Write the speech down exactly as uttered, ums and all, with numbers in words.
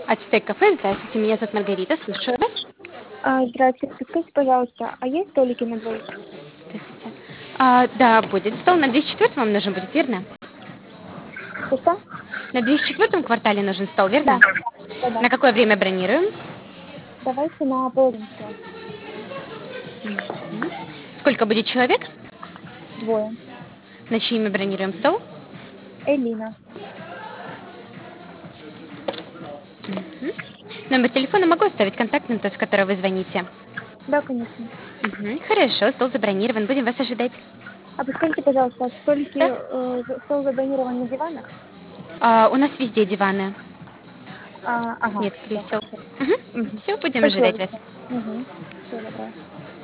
Ацтек кафе, здравствуйте, меня зовут Маргарита, слушаю вас. А, здравствуйте, скажите, пожалуйста, а есть столики на двоих? Здравствуйте. А, да, будет стол на двести четвёртом вам нужен будет, верно? Что? На двести четвёртом квартале нужен стол, Да, верно? да, да. На какое время бронируем? Давайте на половинку. Мгм. Сколько будет человек? Двое. На чьи имя бронируем стол? Элина. Мгм. Номер телефона могу оставить контактным, тот, с которого вы звоните. Да, конечно. Мгм. Хорошо, стол забронирован, будем вас ожидать. А подскажите, пожалуйста, а столики, Да? э, за- стол забронирован на диванах? А, у нас везде диваны. А, ага, Нет все, кресел. хорошо. Угу. Угу. Все, будем Спасибо ожидать вас. большое. Угу. Всего доброго.